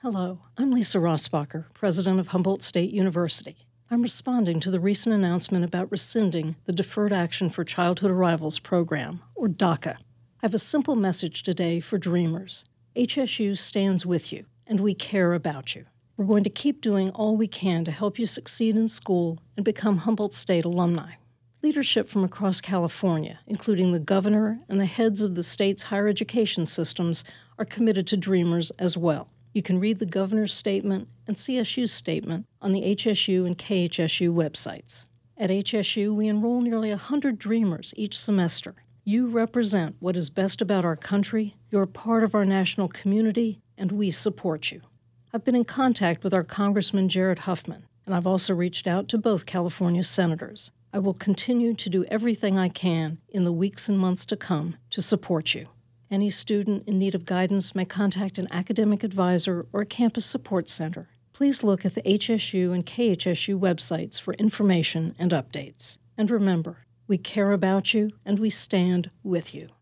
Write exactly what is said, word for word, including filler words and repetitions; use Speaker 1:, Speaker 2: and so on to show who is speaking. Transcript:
Speaker 1: Hello, I'm Lisa Rossbacher, president of Humboldt State University. I'm responding to the recent announcement about rescinding the Deferred Action for Childhood Arrivals program, or DACA. I have a simple message today for dreamers. H S U stands with you, and we care about you. We're going to keep doing all we can to help you succeed in school and become Humboldt State alumni. Leadership from across California, including the governor and the heads of the state's higher education systems, are committed to Dreamers as well. You can read the governor's statement and C S U's statement on the H S U and K H S U websites. At H S U, we enroll nearly one hundred Dreamers each semester. You represent what is best about our country, you're part of our national community, and we support you. I've been in contact with our Congressman Jared Huffman, and I've also reached out to both California senators. I will continue to do everything I can in the weeks and months to come to support you. Any student in need of guidance may contact an academic advisor or a campus support center. Please look at the H S U and K H S U websites for information and updates. And remember, we care about you and we stand with you.